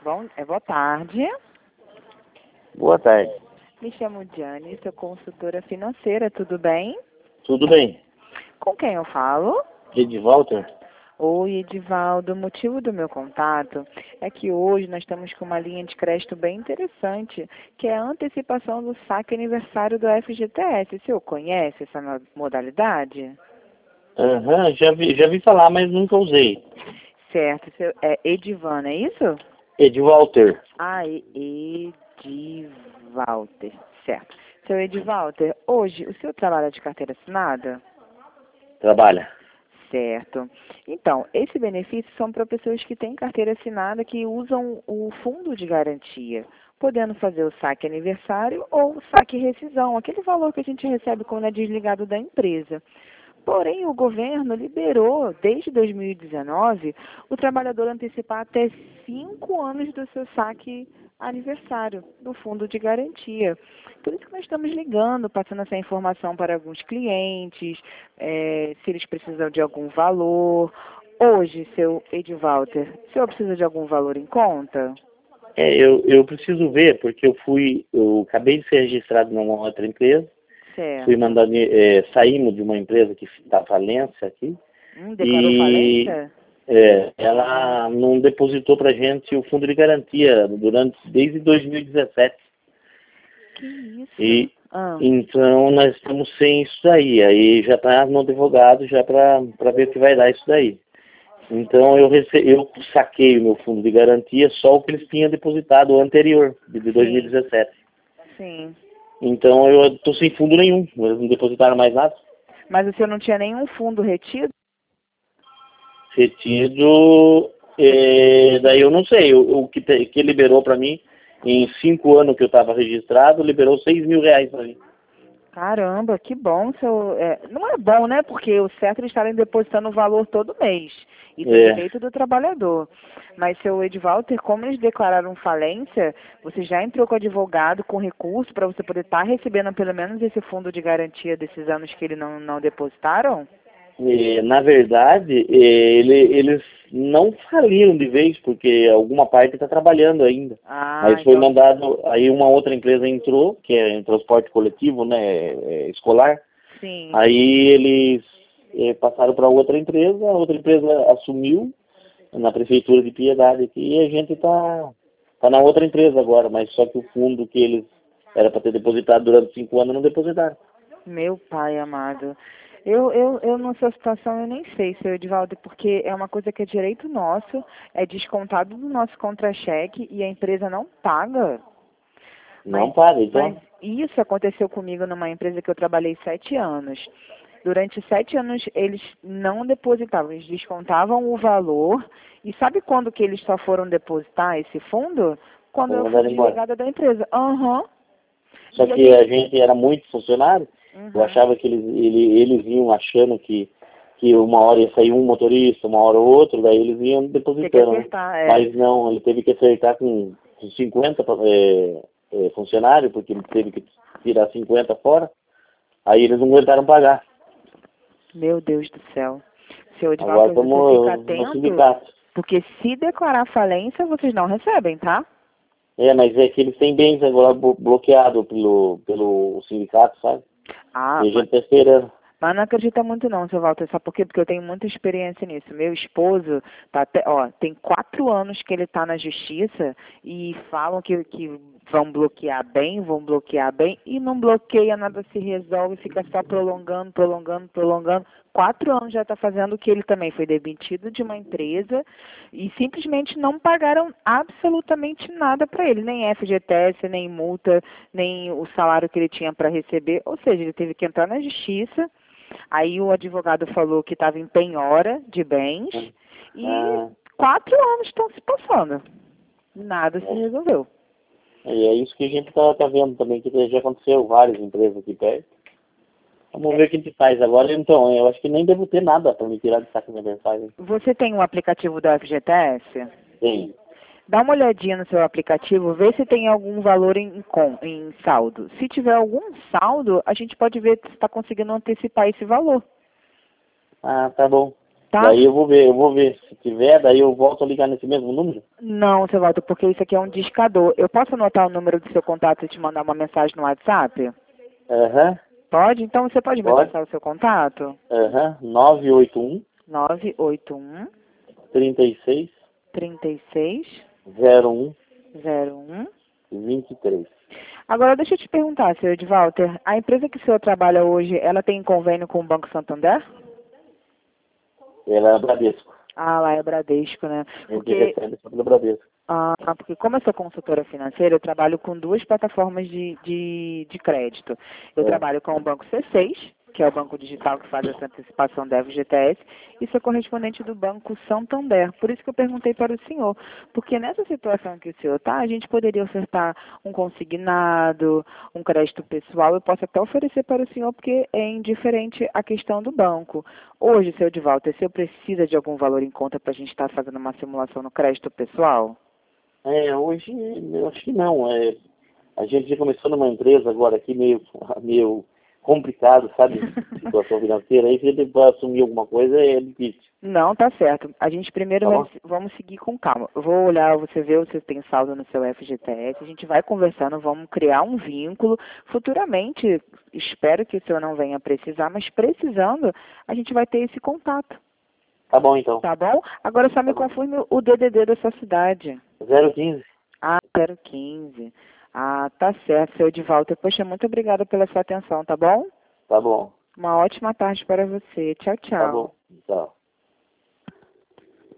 Bom, boa tarde. Boa tarde. Me chamo Diane, sou consultora financeira, tudo bem? Tudo bem? Com quem eu falo? Edivalter? Oi, Edivaldo. O motivo do meu contato é que hoje nós estamos com uma linha de crédito bem interessante, que é a antecipação do saque aniversário do FGTS. O senhor conhece essa modalidade? Aham, já vi falar, mas nunca usei. Certo. É Edivan, é isso? Edivalter. Ah, Edivalter. Certo. Seu Edivalter, hoje o senhor trabalha de carteira assinada? Trabalha. Certo. Então, esse benefício são para pessoas que têm carteira assinada que usam o fundo de garantia, podendo fazer o saque aniversário ou o saque rescisão, aquele valor que a gente recebe quando é desligado da empresa. Porém, o governo liberou, desde 2019, o trabalhador antecipar até 5 anos do seu saque aniversário do fundo de garantia. Por isso que nós estamos ligando, passando essa informação para alguns clientes, se eles precisam de algum valor. Hoje, seu Edivalter, o senhor precisa de algum valor em conta? Eu preciso ver, porque eu acabei de ser registrado numa outra empresa, fui Certo. mandado, saímos de uma empresa que está falência aqui, Declarou e falência? ela não depositou para gente o fundo de garantia desde 2017. Que isso? E então nós estamos sem isso daí. Aí já está no advogado já para ver o que vai dar isso daí. Então eu saquei o meu fundo de garantia só o que eles tinham depositado anterior, de 2017. Sim. Então eu estou sem fundo nenhum, eles não depositaram mais nada. Mas o senhor não tinha nenhum fundo retido? Retido, daí eu não sei, que liberou para mim, em 5 anos que eu estava registrado, liberou R$ 6.000 para mim. Caramba, que bom. Não é bom, né? Porque o certo é eles estarem depositando o valor todo mês. Isso é direito do trabalhador. Mas, seu Edvalter, como eles declararam falência, você já entrou com o advogado com recurso para você poder estar recebendo pelo menos esse fundo de garantia desses anos que eles não depositaram? Na verdade, eles não faliram de vez, porque alguma parte está trabalhando ainda. Mas foi Então, mandado, aí uma outra empresa entrou, que é em transporte coletivo, né, escolar. sim. Aí eles passaram para outra empresa, a outra empresa assumiu na prefeitura de Piedade aqui, e a gente tá na outra empresa agora, mas só que o fundo que eles era para ter depositado durante 5 anos não depositaram. Meu pai amado. Eu nessa situação, eu nem sei, seu Edivaldo, porque é uma coisa que é direito nosso, é descontado do nosso contra-cheque e a empresa não paga. Não paga, Mas então. isso aconteceu comigo numa empresa que eu trabalhei 7 anos. Durante 7 anos, eles não depositavam, eles descontavam o valor. E sabe quando que eles só foram depositar esse fundo? Quando Foi eu fui mandado embora. desligada da empresa. Aham. Só E a que gente... a gente era muito funcionário, eu achava que eles iam achando que uma hora ia sair um motorista, uma hora outro, daí eles iam Tem que depositando, né? acertar, Mas não, ele teve que acertar com 50 funcionários, porque ele teve que tirar 50 fora, aí eles não aguentaram pagar. Meu Deus do céu. Seu Agora Edvaldo, você fica estamos no atento, sindicato. porque se declarar falência, vocês não recebem, tá? Mas é que eles têm bens agora bloqueado pelo sindicato, sabe? Ah, E a gente está esperando. mas não acredita muito não, seu Walter. Sabe por quê? Porque eu tenho muita experiência nisso. Meu esposo tá até, tem 4 anos que ele está na justiça e falam que vão bloquear bem, e não bloqueia, nada se resolve, fica só prolongando, prolongando, prolongando. 4 anos já está fazendo, que ele também foi demitido de uma empresa e simplesmente não pagaram absolutamente nada para ele, nem FGTS, nem multa, nem o salário que ele tinha para receber. Ou seja, ele teve que entrar na justiça. Aí o advogado falou que estava em penhora de bens e 4 anos estão se passando. Nada se resolveu. E é isso que a gente tá vendo também, que já aconteceu várias empresas aqui perto. Vamos ver o que a gente faz agora. Então, eu acho que nem devo ter nada para me tirar de saco aniversário. Você tem um aplicativo do FGTS? Tem. Dá uma olhadinha no seu aplicativo, vê se tem algum valor em saldo. Se tiver algum saldo, a gente pode ver se está conseguindo antecipar esse valor. Ah, tá bom. Tá? Daí eu vou ver se tiver, daí eu volto a ligar nesse mesmo número? Não, seu Walter, porque isso aqui é um discador. Eu posso anotar o número do seu contato e te mandar uma mensagem no WhatsApp? Aham. Pode? Então você pode me Pode. passar o seu contato? Aham. 981 981 36 36 01 01. 23. Agora deixa eu te perguntar, senhor Edvalter, a empresa que o senhor trabalha hoje, ela tem convênio com o Banco Santander? Ela é Bradesco. Ah, lá é Bradesco, né? A gente Porque, recebe só pelo Bradesco. porque como eu sou consultora financeira, eu trabalho com duas plataformas de crédito. Eu É. trabalho com o Banco C6, que é o banco digital que faz essa antecipação da FGTS, e sou correspondente do Banco Santander. Por isso que eu perguntei para o senhor, porque nessa situação que o senhor está, a gente poderia ofertar um consignado, um crédito pessoal, eu posso até oferecer para o senhor, porque é indiferente a questão do banco. Hoje, seu Edvalter, o senhor precisa de algum valor em conta para a gente estar fazendo uma simulação no crédito pessoal? Hoje eu acho que não. A gente já começou numa empresa agora aqui meio complicado, sabe? Situação financeira. Aí se a gente vai assumir alguma coisa é difícil. Não, tá certo. A gente primeiro Tá bom? vamos seguir com calma. Eu vou olhar, você vê se tem saldo no seu FGTS, a gente vai conversando, vamos criar um vínculo. Futuramente, espero que o senhor não venha precisar, mas precisando, a gente vai ter esse contato. Tá bom, então. Tá bom? Agora só me Tá bom. confirme o DDD da sua cidade. 015. Ah, 015. Ah, tá certo, seu Edvalter. Poxa, muito obrigada pela sua atenção, tá bom? Tá bom. Uma ótima tarde para você. Tchau, Tá tchau. bom. Tchau.